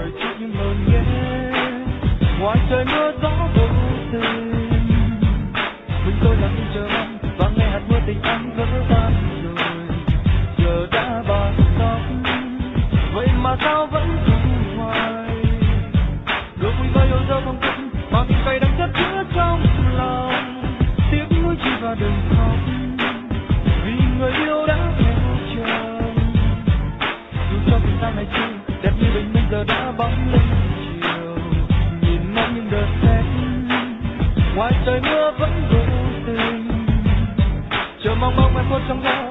lời chút những hờn ghê. Ngoài trời mưa gió vô tình, mình tôi lặng chờ mong và nghe hạt mưa tình anh vỡ tan rồi. Giờ đã bạc tóc, vậy mà sao vẫn không hoài. Ngược vui vơi yêu dấu không thích, bao nhiêu cay đắng chất chứa trong lòng. Tiếc nuối chi và đừng khóc, vì người yêu đã theo chồng. Dù cho tình ta ngày xưa đẹp như bình minh giờ đã bóng lên chiều. Nhìn ngắm những đợt rét, ngoài trời mưa vẫn vô tình. Chờ mong bóng mai khuất trong gió.